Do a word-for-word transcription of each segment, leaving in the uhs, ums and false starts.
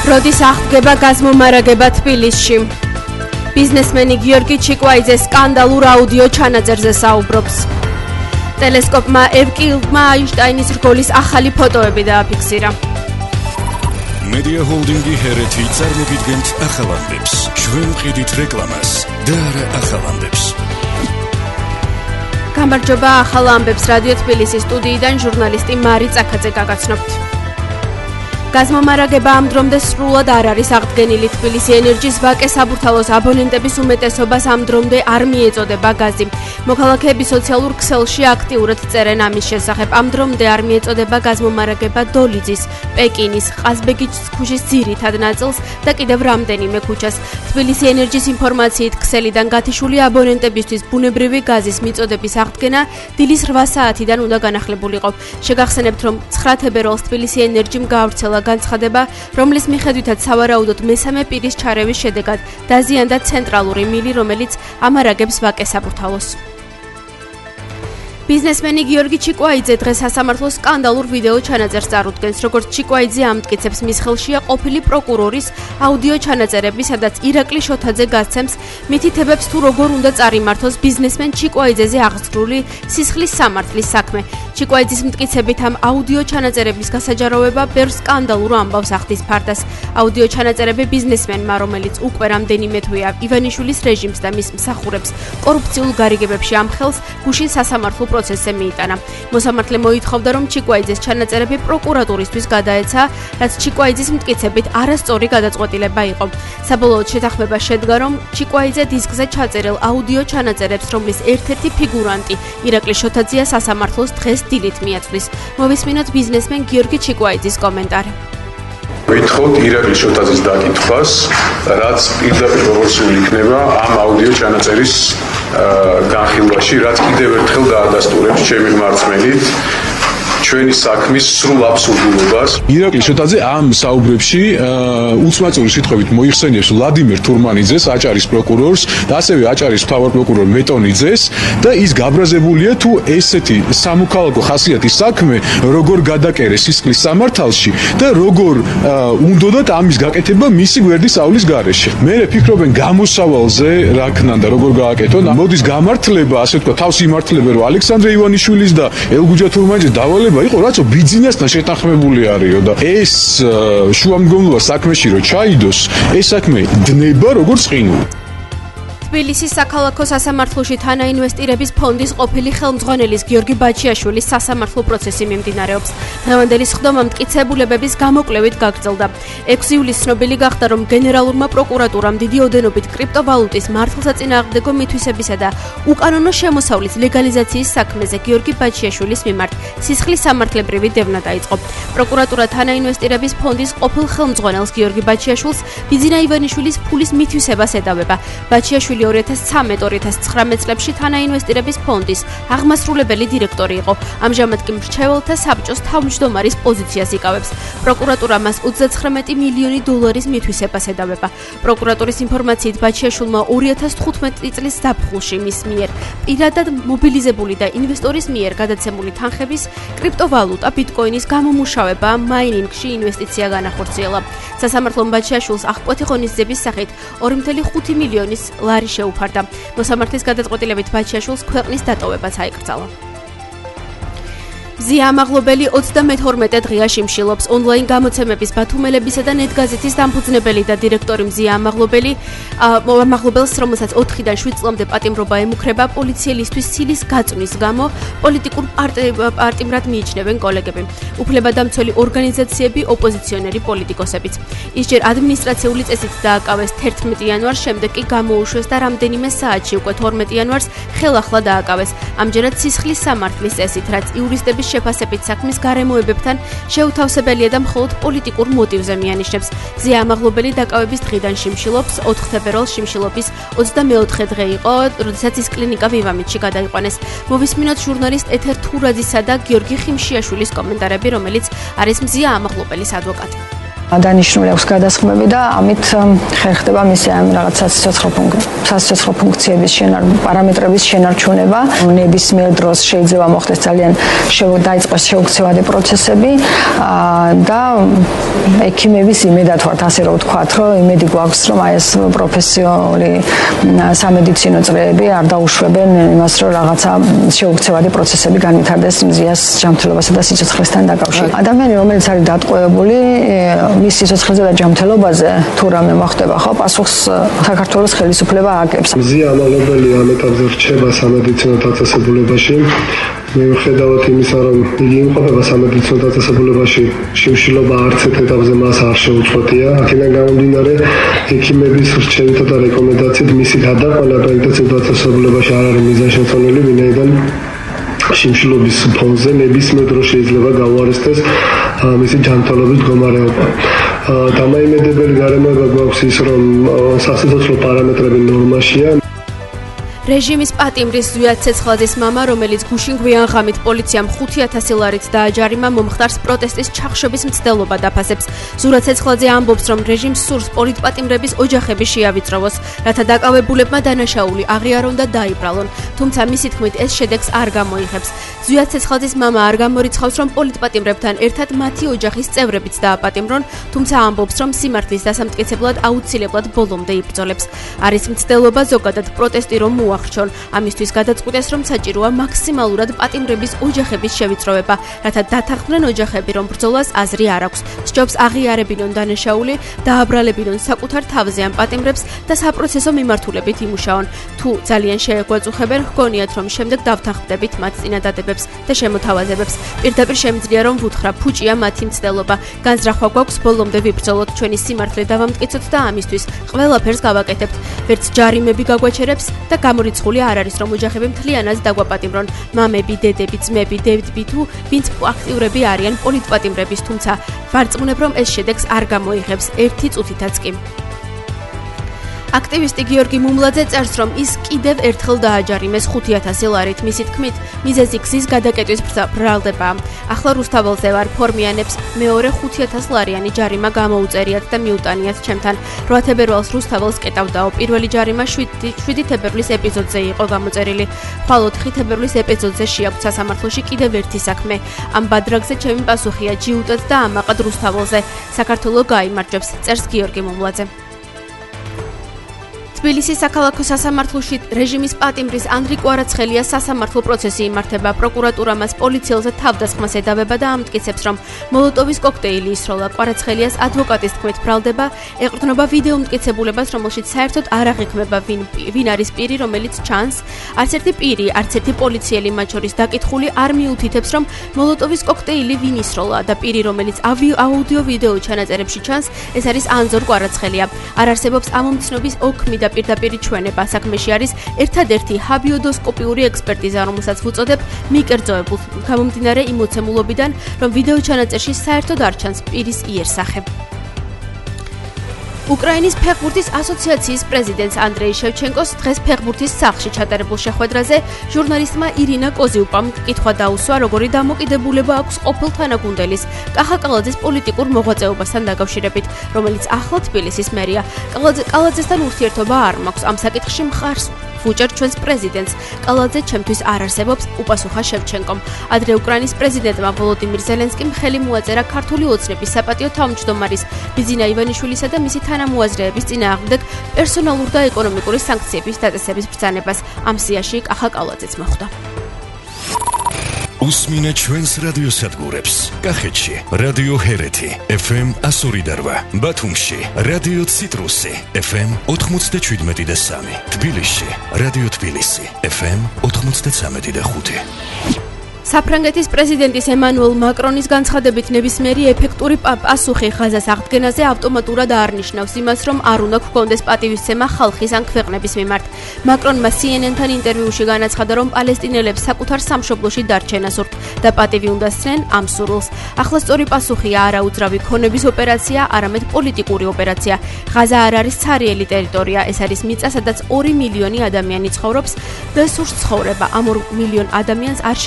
როდის აღდგება გაზმომარაგება თბილისში? ბიზნესმენი გიორგი ჩიკვაიძე სკანდალურ აუდიო ჩანაწერზე საუბრობს. ტელესკოპმა ევკლიდმა აინშტაინის რგოლის ახალი ფოტოები დააფიქსირა. მედია ჰოლდინგი ჰერეთი წარმოგიდგენთ ახალანდებს. ჩვენ ვყიდით რეკლამას და არა ახალანდებს. გამარჯობა, ახალ ამბებს რადიო თბილისის სტუდიიდან ჟურნალისტი მარი წაქაძე გაგაცნობთ. გაზმომარაგება ამ დრომდე სრულად არ არის აღდგენილი. თბილისი ენერჯის ვაკე საბურთალოს აბონენტების უმეტესობას ამ დრომდე არ მიეწოდება გაზი. მოქალაქეები სოციალურ ქსელში აქტიურად წერენ ამის შესახებ. ამ დრომდე არ მიეწოდება გაზმომარაგება დოლიძის, პეკინის, ყაზბეგის ქუჩის ძირითად ნაწილს და კიდევ რამდენიმე ქუჩას. თბილისი ენერჯის ინფორმაციით ქსელიდან გათიშული აბონენტებისთვის ბუნებრივი გაზის მიწოდების აღდგენა დილის რვა საათიდან უნდა განახლებულიყო. შეგახსენებთ, რომ ცხრა თებერვალს თბილისი ენერჯიმ გაავრცელა განცხადება, რომლის მიხედვითაც სავარაუდოდ მესამე პირის ჩარევის შედეგად დაზიანდა ცენტრალური მილი, რომელიც ამარაგებს ვაკე საბურთალოს. ბიზნესმენი გიორგი ჩიკვაიძე დღეს სასამართლოს სკანდალურ ვიდეო ჩანაწერს წარუდგენს. როგორც ჩიკვაიძე ამტკიცებს, მის ხელშია ყოფილი პროკურორის აუდიო ჩანაწერები, სადაც ირაკლი შოთაძე გასცემს მითითებებს თუ როგორ უნდა წარიმართოს ბიზნესმენ ჩიკვაიძეზე აღსრული სისხლის სამართლის საქმე. ჩიკვაიძის მტკიცებით ამ აუდიო ჩანაწერების გასაჯაროვება ბევრ სკანდალურ ამბავს ახდის ფარდას. აუდიო ჩანაწერები ბიზნესმენმა, რომელიც უკვე რამდენიმე თვეა ივანიშვილის რეჟიმს და მის მსახურებს კორუფციულ გარიგებებში ამხელს, გუშინ სასამართლო პროცესზე მიიტანა. მოსამართლე მოითხოვდა, რომ ჩიკვაიძეს ჩანაწერები პროკურატურისთვის გადაეცა, რაც ჩიკვაიძის მტკიცებით არასწორი გადაწყვეტილება იყო. საბოლოოდ შეთანხმება შედგა, რომ ჩიკვაიძე დისკზე ჩაწერილ აუდიო ჩანაწერებს, რომლის ერთ-ერთი ფიგურანტი ირაკლი შოთაძეა, სასამართლოს დღეს დილით მიაწვდის. მოვისმინოთ ბიზნესმენ გიორგი ჩიკვაიძის კომენტარი. ვითხოვთ ირაკლი შოთაძის დაკითხვას, რაც პირდაპირ პროპორციული იქნება ამ აუდიო ჩანაწერის განხილვაში, რაც კიდევ ერთხელ დაადასტურებს ჩემი მარწმენით ჩვენი საქმის სრულ აბსურდულობას. ირაკლი შოთაძე ამ საუბრებში უცმაწური სიტყვებით მოიხსენიებს ვლადიმერ თურმანიძეს, აჭარის პროკურორს და ასევე აჭარის მთავარ პროკურორ მეტონიძეს და ის გაბრაზებულია თუ ესეთი სამოქალაქო ხასიათის საქმე როგორ გადაკერეს სისხლის სამართალში და როგორ უნდათ ამის გაკეთება მისი გვერდის სწავლის გარეშე. მე ვფიქრობენ გამოსავალზე რა ქნან და როგორ გააკეთონ. მოდის გამართლება, ასე ვთქვა, თავს იმართლება, რომ ალექსანდრე ივანიშვილის და ელგუჯა თურმანიძის დავალება იყო, რაც ბიზნესთან შეთანხმებული არისო და ეს შუამდგომლობა საქმეში რო ჩაიდოს, ეს საქმე დნება როგორც ყინული. თბილისის საქალაქო სასამართლოში თანაინვესტირების ფონდის ყოფილი ხელმძღვანელის გიორგი ბაჩიაშვილის სასამართლო პროცესი მიმდინარეობს. დღევანდელი სხდომა მტკიცებულებების გამოკვლევით გაგრძელდა. ექვსი ივლისს ცნობილი გახდა, რომ გენერალურმა პროკურატურამ დიდი ოდენობით კრიპტოვალუტის მართლსაწინააღმდეგო მითვისებისა და უკანონო შემოსავლის ლეგალიზაციის საქმეზე გიორგი ბაჩიაშვილის მიმართ სისხლის სამართლებრივი დევნა დაიწყო. პროკურატურა თანაინვესტირების ფონდის ყოფილ ხელმძღვანელს გიორგი ბაჩიაშვილს ბიძინა ივანიშვილის ფულის მითვისებას ედავება. ბაჩიაშვილი ორი ათას ცხრამეტ ორი ათას ცხრამეტ წლებში თანაინვესტირების ფონდის აღმასრულებელი დირექტორი იყო. ამჟამად კი მრჩეველთა საბჭოს თავმჯდომარის პოზიციას იკავებს. პროკურატურა მას ოცდაცხრამეტი მილიონი დოლარის მითვისებას ედავება. პროკურატურის ინფორმაციით ბაჩიაშვილმა ორი ათას თხუთმეტი წლის ზაფხულში მის მიერ პირადად მობილიზებული და ინვესტორის მიერ გადაცემული თანხების კრიპტოვალუტა ბიტკოინის გამომუშავება მაინინგში ინვესტიცია განახორციელა. სასამართლომ ბაჩიაშვილს აღკვეთი ღონისძიების სახით ორი ათეული ხუთი მილიონის ლარი შეუფარდა. მოსამართლის გადაწყვეტილებით ბაჩიაშვილს ქვეყნის დატოვებაც აიკრძალა. მზია ამაღლობელი ოცდამეთორმეტე დღეა შიმშილობს. ონლაინ გამოცემების ბათუმელებისა და ნეტგაზეთის დამფუძნებელი და დირექტორი მზია ამაღლობელი ამაღლობელს, რომელსაც ოთხიდან შვიდ წლამდე პატიმრობა ემუქრება, პოლიციელისთვის სილის გაწვნის გამო პოლიტიკურ პარტიმრად მიიჩნევენ კოლეგები, უფლებადამცველი ორგანიზაციები, ოპოზიციონერი პოლიტიკოსებიც. ის ჯერ ადმინისტრაციული წესით დააკავეს თერთმეტი იანვარს, შემდეგ კი გამოუშვეს და რამდენიმე საათში უკვე თორმეტი იანვარს ხელახლა დააკავეს. ამჯერად სისხლის სამართლის წესით, რაც იურისტების შეფასებით საქმის გარემოებებთან შეუთავსებელია და მხოლოდ პოლიტიკურ მოტივზე მიანიშნებს. მზია ამაღლობელი დაკავების დღიდან შიმშილობს. ოთხ თებერვალს შიმშილობის ოცდამეოთხე დღე იყო, როდესაც ის კლინიკა ვივამიტში გადაიყვანეს. მოვისმინოთ ჟურნალისტ ეთერ თურაძისა და გიორგი ხიმშიაშვილის კომენტარები, რომელიც არის მზია ამაღლობელის ადვოკატი. დანიშნული აქვს გადასხმები და ამით ხერხდება მისი ამ რაღაც სასიცოცხლო ფუნქციების პარამეტრების შენარჩუნება. ნებისმიერ დროს შეიძლება მოხდეს ძალიან დაიწყოს შეუქცევადი პროცესები და ექიმების იმედად ვართ, ასე რომ ვთქვათ, რომ იმედი გვაქვს, რომ აი ეს პროფესიული სამედიცინო წრეები არ დაუშვებენ იმას, რომ რაღაცა შეუქცევადი პროცესები განვითარდეს მზიას ჯანმრთელობასა და სიცოცხლესთან დაკავშირებით. ადამიანი, რომელიც არის დატყვევებული მის სიცოცხლეზე და ჯანმრთელობაზე, თუ რამე მოხდება, ხო, პასუხს საქართველოს ხელისუფლება ააგებს. მზია ამალობელი ამ ეტაპზე რჩება სამედიცინო დაწესებულებაში. მიუხედავად იმისა, რომ იგი იმყოფება სამედიცინო დაწესებულებაში, შიმშილობა არც ერთ ეტაპზე მას არ შეუწყვეტია. აქედან გამომდინარე, ექიმების რჩევითა და რეკომენდაციით მისი გადაყვანა პერიოდულ დაწესებულებაში არ არის მიზანშეწონილი, ვინაიდან შიმშილობის ფონზე ნებისმიერ დროს შეიძლება გაუარესდეს მისი ჯანმრთელობის მდგომარეობა. დამაიმედებელი გარემოება გვაქვს ის, რომ სასიცოცხლო პარამეტრები ნორმაშია. რეჟიმის პატიმრის ზვიად ცეცხლაძის მამა, რომელიც გუშინ გვიანღამით პოლიციამ ხუთი ათასი ლარით დააჯარიმა, მომხდარს პროტესტის ჩახშობის მცდელობა დაფასებს. ზურა ცეცხლაძე ამბობს, რომ რეჟიმს სურს პოლიტპატიმრების ოჯახები შეავიწროვოს, რათა დაკავებულებმა დანაშაული აღიარონ და დაიბრალონ. თუმცა მისი თქმით ეს შედეგს არ გამოიღებს. ზვიად ცეცხლაძის მამა არ გამორიცხავს, რომ პოლიტპატიმრებთან ერთად მათი ოჯახის წევრებიც დააპატიმრონ, თუმცა ამბობს, რომ სიმართლის დასამტკიცებლად აუცილებლად ბოლომდე იბრძოლებს. არის მცდელობა ზოგადად პროტესტი რომ მოახერხონ. ამისთვის გადაწყვიტეს, რომ საჭიროა მაქსიმალურად პატიმრების ოჯახების შევიწროვება, რათა დათანხმდნენ ოჯახები, რომ ბრძოლას აზრი არ აქვს. სჯობს აღიარებინონ დანაშაული, დააბრალებინონ საკუთარ თავზე ამ პატიმრებს და საპროცესო მიმართულებით იმუშაონ. თუ ძალიან შეეგვაწუხებენ, ჰგონიათ, რომ შემდეგ დავთანხმდებით მათ წინადადებებს და შემოთავაზებებს. პირდაპირ შემიძლია რომ ვუთხრა, ფუჭია მათი მცდელობა. განზრახვა გვაქვს, ბოლომდე ვიბრძოლოთ, ჩვენი სიმართლე დავამტკიცოთ და ამისთვის ყველაფერს გავაკეთებთ. ვერც ჯარიმები გაგვაჩერებს და გამორიცხული არ არის, რომ ოჯახები მთლიანად დაგვაპატიმრონ. მამები, დედები, ძმები, დედები თუ ვინც აქტიურები არიან პოლიტპატიმრების, თუმცა ვარწმუნებ, რომ ეს შედეგს არ გამოიღებს ერთი წუთითაც კი. აქტივისტი გიორგი მუმლაძე წერს, რომ ის კიდევ ერთხელ დააჯარიმეს ხუთი ათასი ლარით. მისი თქმით, მიზეზი გზის გადაკეტვის ბრალდებაა. ახლა რუსთაველზე ვარ, ფორმიანებს მეორე ხუთი ათას ლარიანი ჯარიმა გამოუწერიათ და მიუტანიათ ჩემთან. რვა თებერვალს რუსთაველს კეტავდაო. პირველი ჯარიმა შვიდი თებერვლის ეპიზოდზე იყო გამოწერილი. ხვალ ოთხი თებერვლის ეპიზოდზე შეაქვთ სასამართლოში კიდევ ერთი საქმე. ამ ბადრაგზე ჩემი პასუხია ჯიუტად და ამაყად რუსთაველზე. საქართველო გაიმარჯვებს, წერს გიორგი მუმლაძე. თბილისის საქალაქო სასამართლოში რეჟიმის პატიმრის ანდრი კვარაცხელიას სასამართლო პროცესი იმართება. პროკურატურა მას პოლიციელზე თავდასხმას ედავება და ამტკიცებს, რომ მოლოტოვის კოქტეილი ისროლა. კვარაცხელიას ადვოკატის თქმით ბრალდება ეყრდნობა ვიდეო მტკიცებულებას, რომელშიც საერთოდ არ აღიქმება ვინ ვინ არის პირი, რომელიც ჩანს. არც ერთი პირი, არც ერთი პოლიციელი მათ შორის დაკითხული არ მიუთითებს, რომ მოლოტოვის კოქტეილი ვინ ისროლა და პირი, რომელიც აუდიო ვიდეო ჩანაწერებში ჩანს, ეს არის ანზორ კვარაცხელია. არ არსებობს ამომცნობის ოქმი და პირდაპირი ჩვენება. საქმეში არის ერთადერთი ჰაბიოდოსკოპიური ექსპერტიზა, რომელსაც ვუწოდებ მიკერძოებულ, გამომდინარე იმ მოცემულობიდან, რომ ვიდეო ჩანაწერში საერთოდ არ ჩანს პირის იერსახე. უკრაინის ფეხბურთის ასოციაციის პრეზიდენტს ანდრეი შევჩენკოს დღეს ფეხბურთის სახლში ჩატარებულ შეხვედრაზე ჟურნალისტმა ირინა კოზიუპამ კითხვა დაუსვა, როგორი დამოკიდებულება აქვს ყოფილ თანაგუნდელის კახა კალაძის პოლიტიკურ მოღვაწეობასთან დაკავშირებით, რომელიც ახლა თბილისის მერია. კალაძესთან ურთიერთობა არ მაქვს, ამ საკითხში მხარს ვუჭერ ჩვენს პრეზიდენტს. კალაძე ჩემთვის არ არსებობს, უპასუხა შევჩენკომ. ადრე უკრაინის პრეზიდენტმა ვოლოდიმირ ზელენსკიმ ხელი მოაწერა ქართული ოცნების საპატიო თავმჯდომარის ბიზინა ივანიშვილისა და მისი თანამოაზრეების წინააღმდეგ პერსონალურ და ეკონომიკური სანქციების დაწესების ბრძანებას. ამ სიაში კახა კალაძეც მოხვდა. უსმინე ჩვენს რადიოსადგურებს. კახეთში რადიო ჰერეთი ეფ ემ εκατო ორი და რვა, ბათუმში რადიო ციტრუსი ეფ ემ ოთხმოცდაშვიდმეტი და სამი, თბილისში რადიო თბილისი ეფ ემ ოთხმოცდაცამეტი და ხუთი. საფრანგეთის პრეზიდენტის ემანუელ მაკრონის განცხადებით ნებისმიერი ეფექტური პასუხი ღაზას აღდგენაზე ავტომატურად არ ნიშნავს იმას, რომ არ უნდა გქონდეს პატივისცემა ხალხის ან ქვეყნების მიმართ. მაკრონმა სი ენ ენ-თან ინტერვიუში განაცხადა, რომ პალესტინელებს საკუთარ სამშობლოში დარჩენა სურთ და პატივი უნდა სცნენ ამ სურვილს. ახლა სწორი პასუხია არა უძრავი ქონების ოპერაცია, არამედ პოლიტიკური ოპერაცია. ღაზა არ არის ცარიელი ტერიტორია, ეს არის მიწა, სადაც ორი მილიონი ადამიანი ცხოვრობს და სურს ცხოვრება. ამ ორ მილიონ ადამიანს არ შეიძლება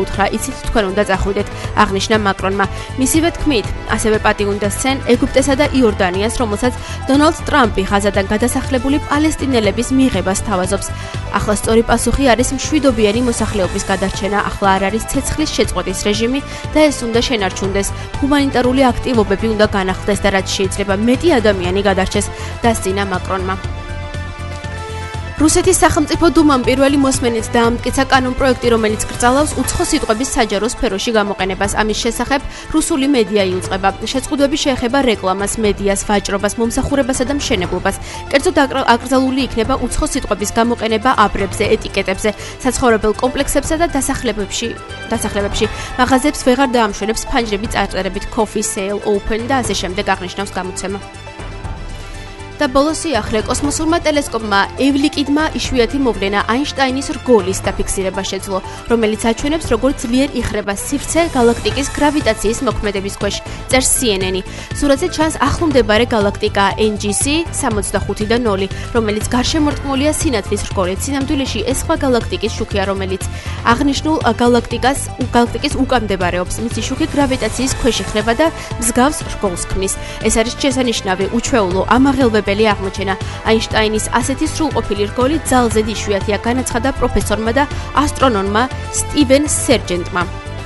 გაუთხრა, იცით თქვენ უნდა წახვიდეთ, აღნიშნა მაკრონმა. მისივე თქმით, ასევე პატი უნდა სცენ ეგვიპტესა და იორდანიას, რომელსაც დონალდ ტრამპი ღაზადან გადასახლებული პალესტინელების მიღებას თავაზობს. ახლა სწორი პასუხი არის მშვიდობიანი მოსახლეობის გადარჩენა, ახლა არ არის ცეცხლის შეწყვეტის რეჟიმი და ეს უნდა შენარჩუნდეს. ჰუმანიტარული აქტივობები უნდა განახლდეს და რაც შეიძლება მეტი ადამიანი გადარჩეს, დასწინა მაკრონმა. რუსეთის სახელმწიფო დუმამ პირველი მოსმენით დაამტკიცა კანონპროექტი, რომელიც კრძალავს უცხო სიტყვების საჯარო სფეროში გამოყენებას. ამის შესახებ რუსული მედია იუწყება. შეწყვეტები შეეხება რეკლამას, მედიას, ვაჭრობას, მომსახურებასა და მშენებლობას. კერძოდ აკრძალული იქნება უცხო სიტყვების გამოყენება აბრებზე, ეტიკეტებზე, საცხოვრებელ კომპლექსებსა და დასახლებებში. დასახლებებში მაღაზიებს ვეღარ დაამშვენებს ფანჯრები წარწერებით coffee sale open და ასე შემდეგ აღნიშნავს გამოცემა. და ბოლოს იახლე კოსმოსურმა ტელესკოპმა ევლიკიდმა იშვიათი მოვლენა აინშტაინის რგოლის დაფიქსირება შეძლო, რომელიც აჩვენებს, როგორ ძლიერ იხრება სივრცე გალაქტიკის გრავიტაციის მოქმედების ქვეშ, წერს C N N. სურათზე ჩანს ახლომდებარე გალაქტიკა N G C სამოცდახუთი და ნული, რომელიც გარშემორტყმულია სინათლის რგოლით. სინამდვილეში ეს სხვა გალაქტიკის შუქია, რომელიც აღნიშნულ გალაქტიკას გალაქტიკის უკან მდებარეობს. მისი შუქი გრავიტაციის ქვეშ იხრება და მსგავს რგოლს ქმნის. ეს არის შესანიშნავი, უჩვეულო, ამაღელვებელი აღმოჩენა. აინშტაინის ასეთი სრულყოფილი რგოლი ძალზედ იშვიათია, განაცხადა პროფესორმა და ასტრონომმა სტივენ სერჯენტმა.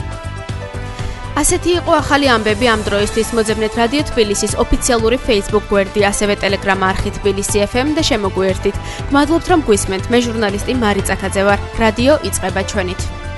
ასეთი იყო ახალი ამბები ამ დროისთვის. მოძებნეთ რადიო თბილისის ოფიციალური Facebook გვერდი, ასევე Telegram არხი თბილისი F M და შემოგვიერთდით. გმადლობთ რომ გვისმენთ. მე ჟურნალისტი მარი წაქაძე ვარ. რადიო იწყება ჩვენით.